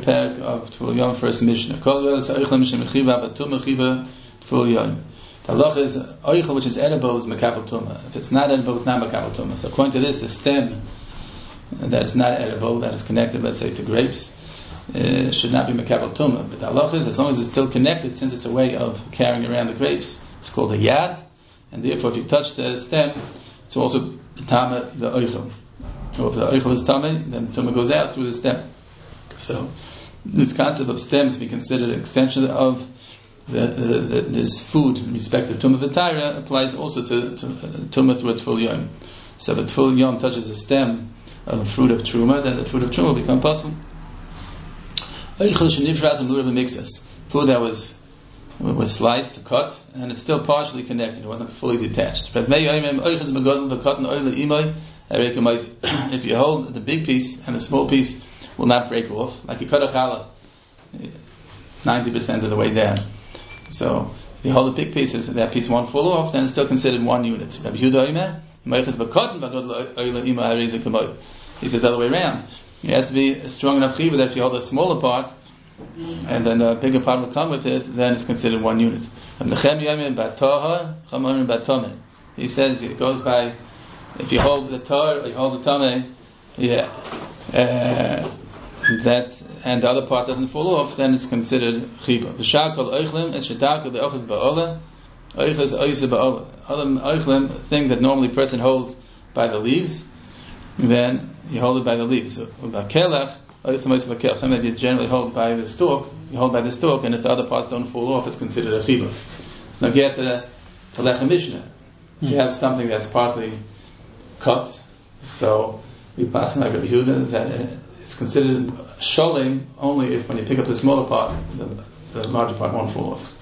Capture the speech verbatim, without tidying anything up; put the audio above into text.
third parak of Tvul Yom, first Mishnah. Kol Yos Oichel Mishnah Mechiva Batum Mechiva Tvul Yom. The halacha is oichel which is edible is mekabel tumah. If it's not edible, it's not mekabel tumah. So according to this, the stem that's not edible, that is connected, let's say, to grapes, uh, should not be mekabel tumah. But the halacha is, as long as it's still connected, since it's a way of carrying around the grapes, it's called a yad, and therefore if you touch the stem, it's also tama the oichel. Or if the oichel is tama, then the tumah goes out through the stem. So this concept of stems be considered an extension of The, the, the, this food in respect to Tumah V'Taira applies also to, to uh, Tumah through a Tful Yom. So if a Tful Yom touches a stem of a fruit of Truma, then the fruit of Truma will become possible. Food that was was sliced, cut, and it's still partially connected, it wasn't fully detached. But if you hold the big piece and the small piece will not break off, like you cut a challah ninety percent of the way down. So if you hold the big pieces and that piece won't fall off, then it's still considered one unit. Rabbi Yehuda Omer, he said the other way around. It has to be a strong enough chiva that if you hold a smaller part, and then a bigger part will come with it, then it's considered one unit. He says it goes by, if you hold the tar or you hold the tame, yeah, uh, that and the other part doesn't fall off, then it's considered chiba. V'shakol oichlim es shetakol the ochas ba'ola, oichas oisa ba'ola. Other oichlim, thing that normally a person holds by the leaves, then you hold it by the leaves. So ba'kelach oisa oisa ba'kelach, something that you generally hold by the stalk, you hold by the stalk, and if the other parts don't fall off, it's considered a chiba. So now get to to lechem mishnah. If you have something that's partly cut, so we pass like Rabbi Yehuda that it's considered sholim only if when you pick up the smaller part, the, the larger part won't fall off.